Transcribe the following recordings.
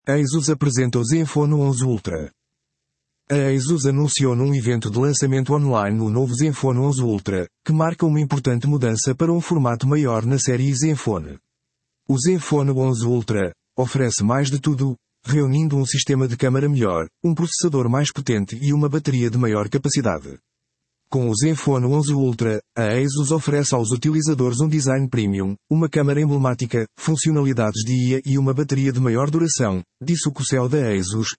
A ASUS apresenta o Zenfone 11 Ultra. A ASUS anunciou num evento de lançamento online o novo Zenfone 11 Ultra, que marca uma importante mudança para um formato maior na série Zenfone. O Zenfone 11 Ultra oferece mais de tudo, reunindo um sistema de câmara melhor, um processador mais potente e uma bateria de maior capacidade. Com o Zenfone 11 Ultra, a ASUS oferece aos utilizadores um design premium, uma câmara emblemática, funcionalidades de IA e uma bateria de maior duração, disse o CEO da ASUS,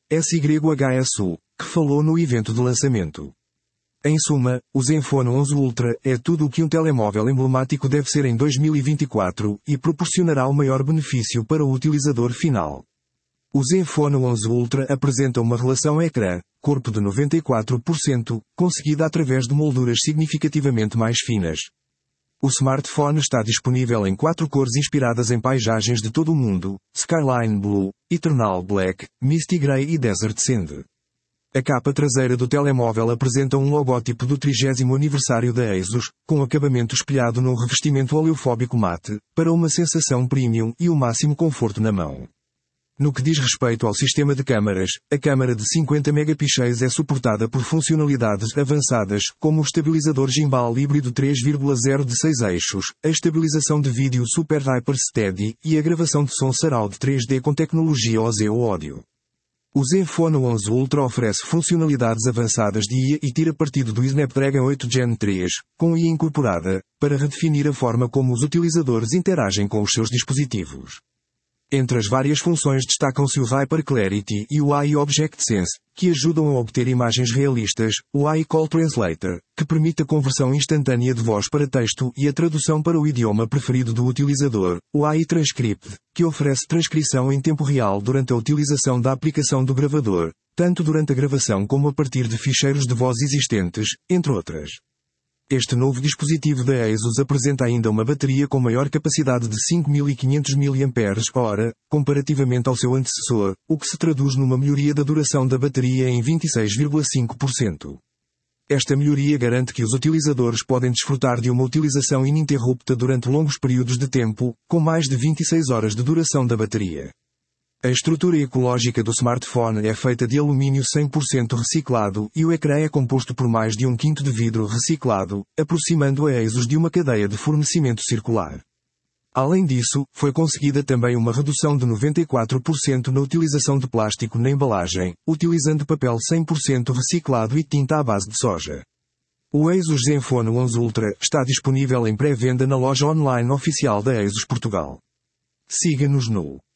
SYHSU, que falou no evento de lançamento. Em suma, o Zenfone 11 Ultra é tudo o que um telemóvel emblemático deve ser em 2024 e proporcionará o maior benefício para o utilizador final. O Zenfone 11 Ultra apresenta uma relação ecrã-corpo de 94%, conseguida através de molduras significativamente mais finas. O smartphone está disponível em 4 cores inspiradas em paisagens de todo o mundo: Skyline Blue, Eternal Black, Misty Grey e Desert Sand. A capa traseira do telemóvel apresenta um logótipo do 30º aniversário da ASUS, com acabamento espelhado num revestimento oleofóbico mate, para uma sensação premium e o máximo conforto na mão. No que diz respeito ao sistema de câmaras, a câmara de 50 megapixels é suportada por funcionalidades avançadas, como o estabilizador gimbal híbrido 3,0 de 6 eixos, a estabilização de vídeo Super Hyper Steady e a gravação de som Surround 3D com tecnologia OZO Audio. O Zenfone 11 Ultra oferece funcionalidades avançadas de IA e tira partido do Snapdragon 8 Gen 3, com IA incorporada, para redefinir a forma como os utilizadores interagem com os seus dispositivos. Entre as várias funções destacam-se o Hyper Clarity e o AI Object Sense, que ajudam a obter imagens realistas, o AI Call Translator, que permite a conversão instantânea de voz para texto e a tradução para o idioma preferido do utilizador, o AI Transcript, que oferece transcrição em tempo real durante a utilização da aplicação do gravador, tanto durante a gravação como a partir de ficheiros de voz existentes, entre outras. Este novo dispositivo da ASUS apresenta ainda uma bateria com maior capacidade de 5500 mAh, comparativamente ao seu antecessor, o que se traduz numa melhoria da duração da bateria em 26,5%. Esta melhoria garante que os utilizadores podem desfrutar de uma utilização ininterrupta durante longos períodos de tempo, com mais de 26 horas de duração da bateria. A estrutura ecológica do smartphone é feita de alumínio 100% reciclado e o ecrã é composto por mais de 1/5 de vidro reciclado, aproximando a ASUS de uma cadeia de fornecimento circular. Além disso, foi conseguida também uma redução de 94% na utilização de plástico na embalagem, utilizando papel 100% reciclado e tinta à base de soja. O ASUS Zenfone 11 Ultra está disponível em pré-venda na loja online oficial da ASUS Portugal. Siga-nos no